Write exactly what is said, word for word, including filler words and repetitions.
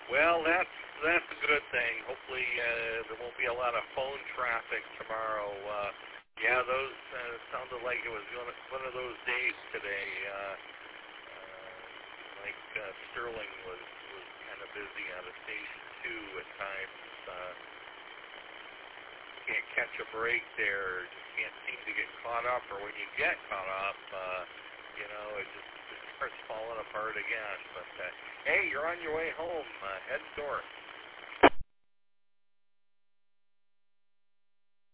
Well, that's that's a good thing. Hopefully, uh, there won't be a lot of phone traffic tomorrow. Uh, yeah, those uh, sounded like it was one of, one of those days today. Uh, uh, like uh, Sterling was was kind of busy on a station two at times. Uh, can't catch a break there. Just can't seem to get caught up. Or when you get caught up, uh, you know, it just it starts falling apart again. But uh, hey, you're on your way home. Uh, head north.